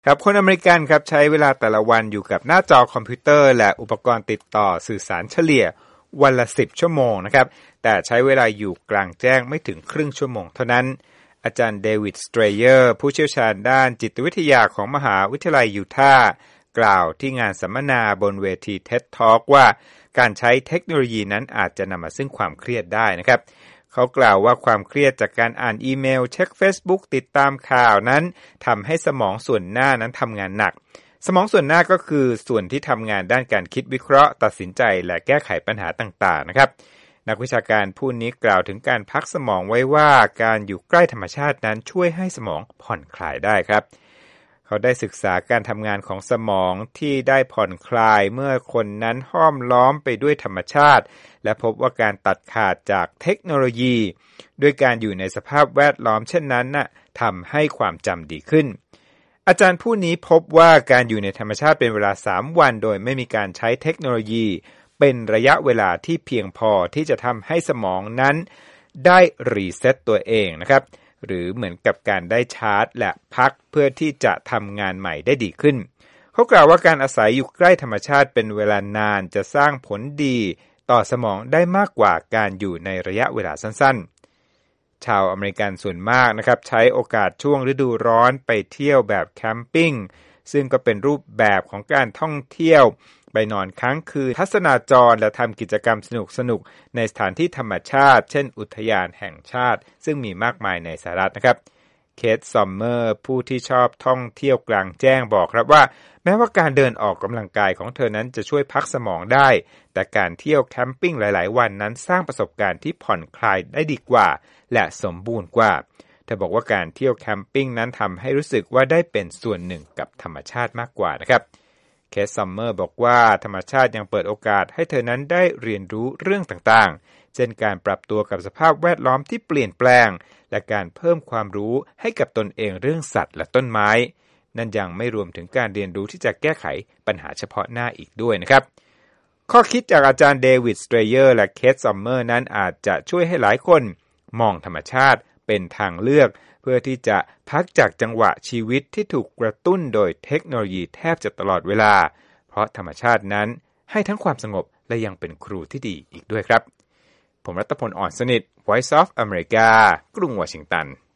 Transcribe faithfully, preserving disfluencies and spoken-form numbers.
ครับคนอเมริกันครับใช้เวลาแต่ละวันอยู่กับหน้าจอคอมพิวเตอร์และอุปกรณ์ติดต่อสื่อสารเฉลี่ยวันละสิบชั่วโมงนะครับแต่ใช้เวลาอยู่กลางแจ้งไม่ถึงครึ่งชั่วโมงเท่านั้นอาจารย์เดวิดสเตรเยอร์ผู้เชี่ยวชาญด้านจิตวิทยาของมหาวิทยาลัยยูทาห์กล่าวที่งานสัมมนาบนเวที ที อี ดี Talk ว่าการใช้เทคโนโลยีนั้นอาจจะนำมาซึ่งความเครียดได้นะครับเขากล่าวว่าความเครียดจากการอ่านอีเมลเช็ค Facebook ติดตามข่าวนั้นทำให้สมองส่วนหน้านั้นทำงานหนักสมองส่วนหน้าก็คือส่วนที่ทำงานด้านการคิดวิเคราะห์ตัดสินใจและแก้ไขปัญหาต่างๆนะครับนักวิชาการผู้นี้กล่าวถึงการพักสมองไว้ว่าการอยู่ใกล้ธรรมชาตินั้นช่วยให้สมองผ่อนคลายได้ครับเขาได้ศึกษาการทำงานของสมองที่ได้ผ่อนคลายเมื่อคนนั้นห้อมล้อมไปด้วยธรรมชาติและพบว่าการตัดขาดจากเทคโนโลยีด้วยการอยู่ในสภาพแวดล้อมเช่นนั้นน่ะทำให้ความจำดีขึ้นอาจารย์ผู้นี้พบว่าการอยู่ในธรรมชาติเป็นเวลาสามวันโดยไม่มีการใช้เทคโนโลยีเป็นระยะเวลาที่เพียงพอที่จะทำให้สมองนั้นได้รีเซ็ตตัวเองนะครับหรือเหมือนกับการได้ชาร์จและพักเพื่อที่จะทำงานใหม่ได้ดีขึ้นเขากล่าวว่าการอาศัยอยู่ใกล้ธรรมชาติเป็นเวลานานจะสร้างผลดีต่อสมองได้มากกว่าการอยู่ในระยะเวลาสั้นๆชาวอเมริกันส่วนมากนะครับใช้โอกาสช่วงฤดูร้อนไปเที่ยวแบบแคมปิ้งซึ่งก็เป็นรูปแบบของการท่องเที่ยวไปนอนค้างคืนทัศนาจรและทำกิจกรรมสนุกๆในสถานที่ธรรมชาติเช่นอุทยานแห่งชาติซึ่งมีมากมายในสหรัฐนะครับเคทซอมเมอร์ผู้ที่ชอบท่องเที่ยวกลางแจ้งบอกครับว่าแม้ว่าการเดินออกกำลังกายของเธอนั้นจะช่วยพักสมองได้แต่การเที่ยวแคมปิ้งหลายๆวันนั้นสร้างประสบการณ์ที่ผ่อนคลายได้ดีกว่าและสมบูรณ์กว่าเธอบอกว่าการเที่ยวแคมปิ้งนั้นทำให้รู้สึกว่าได้เป็นส่วนหนึ่งกับธรรมชาติมากกว่านะครับเคทซัมเมอร์บอกว่าธรรมชาติยังเปิดโอกาสให้เธอนั้นได้เรียนรู้เรื่องต่างๆเช่นการปรับตัวกับสภาพแวดล้อมที่เปลี่ยนแปลงและการเพิ่มความรู้ให้กับตนเองเรื่องสัตว์และต้นไม้นั่นยังไม่รวมถึงการเรียนรู้ที่จะแก้ไขปัญหาเฉพาะหน้าอีกด้วยนะครับข้อคิดจากอาจารย์เดวิดสเตรเยอร์และเคทซัมเมอร์นั้นอาจจะช่วยให้หลายคนมองธรรมชาติเป็นทางเลือกเพื่อที่จะพักจากจังหวะชีวิตที่ถูกกระตุ้นโดยเทคโนโลยีแทบจะตลอดเวลาเพราะธรรมชาตินั้นให้ทั้งความสงบและยังเป็นครูที่ดีอีกด้วยครับผมรัตพล อ่อนสนิท Voice of America กรุงวอชิงตัน